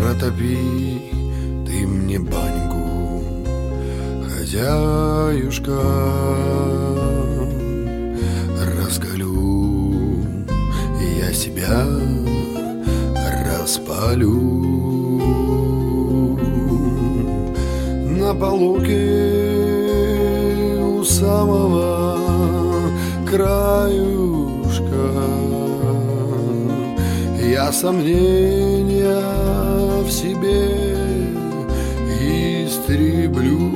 Протопи ты мне баньку, хозяюшка, раскалю я себя, распалю. На полуке у самого краюшка я сомнения в себе истреблю.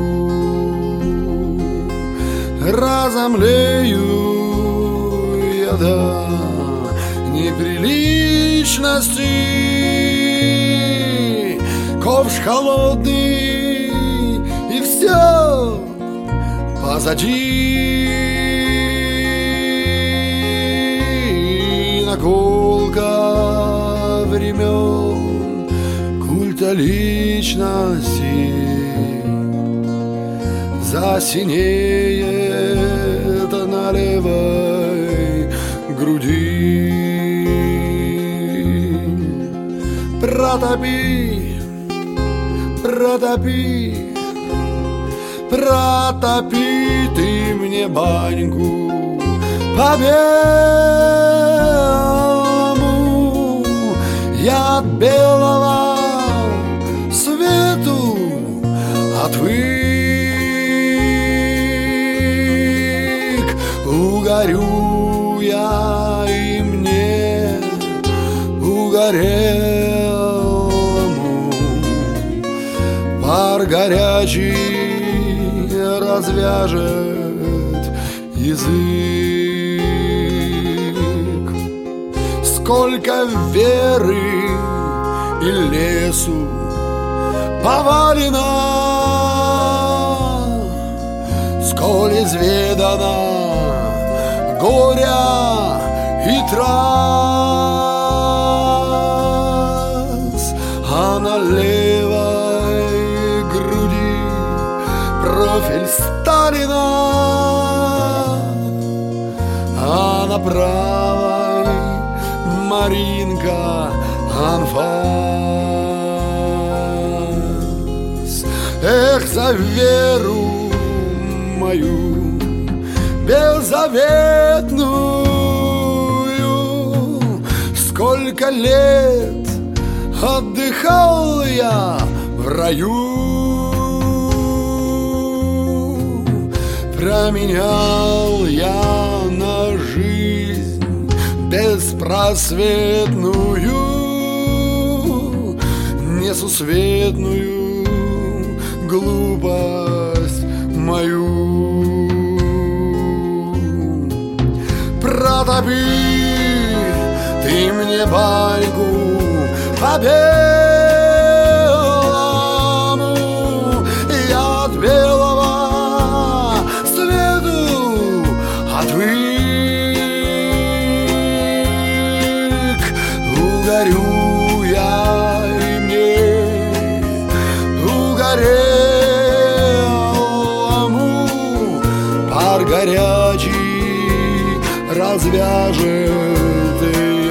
Разомлею я до неприличности, ковш холодный, и все позади. Наколка времен культа личности засинеет на левой груди. Протопи, протопи, протопи ты мне баньку по белому, я от белого свету отвык. Угорю я и мне угорелому пар горячий развяжет язык. Сколько веры и лесу повалено, сколь изведано горя и трасс, а на левой груди профиль Сталина, а на правой Маринка анфас. Эх, за веру мою беззаветную, сколько лет отдыхал я в раю, променял я на жизнь беспросветную, несусветную глупость мою. Протопи ты мне баньку по белому, я от белого свету отвык. Угорю я и мне угорелому пар горячий развяжет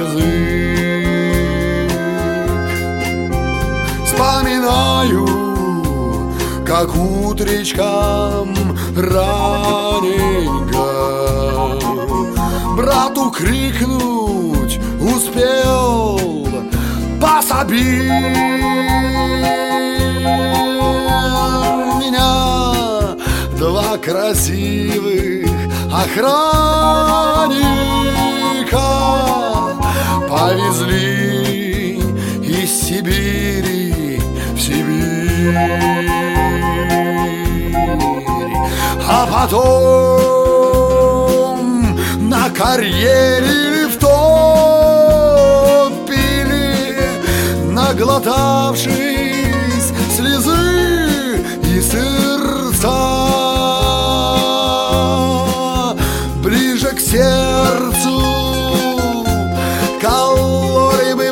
язык. Вспоминаю, как утречком раненько брату крикнуть успел: пособи меня. Два красивых охранника повезли из Сибири в Сибирь, а потом на карьере в топили, наглотавшись слезы и сырца. Ближе к сердцу кололи бы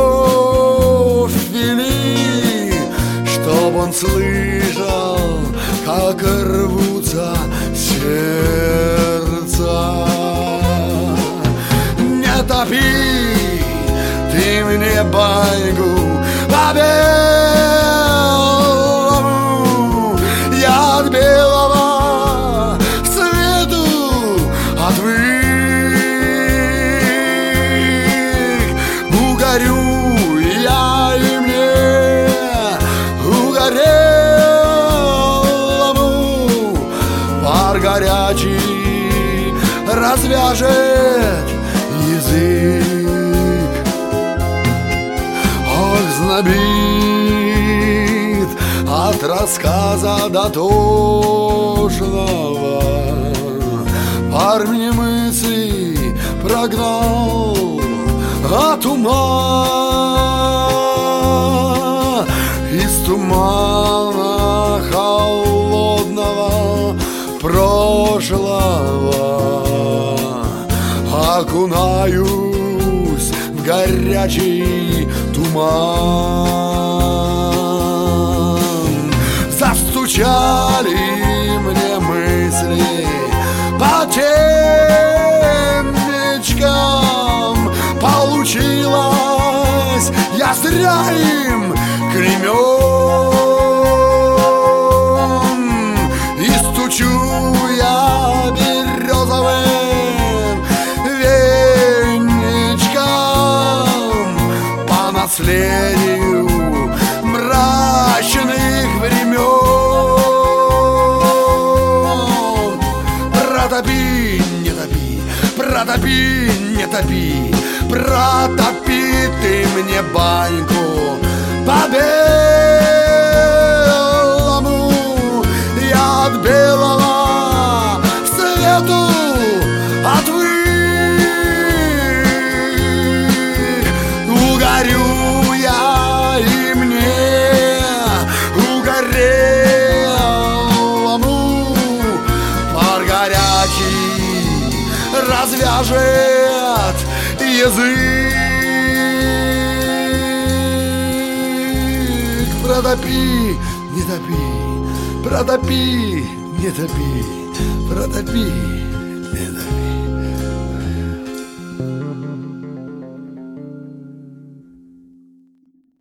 профили, чтоб он слышал, как рвутся сердца. Не топи ты мне баньку по белому, я от белого свету отвык. Угорю я и мне, угорелому, пар горячий развяжет язык. Ох, знобит от рассказа дотошного, пар мне мысли прогнал от ума. Из тумана холодного прошлого окунаюсь в горячий туман. Застучали мне мысли по темечкам, получилось, я зря им клеймён. И стучу я березовым веничком по наследию мрачных времен. Протопи, не топи, протопи, не топи, протопи ты мне баньку по белому, я от белого свету отвык. Угорю я и мне, угорелому, пар горячий развяжет язык. Протопи, не топи, протопи, не топи, протопи, не топи.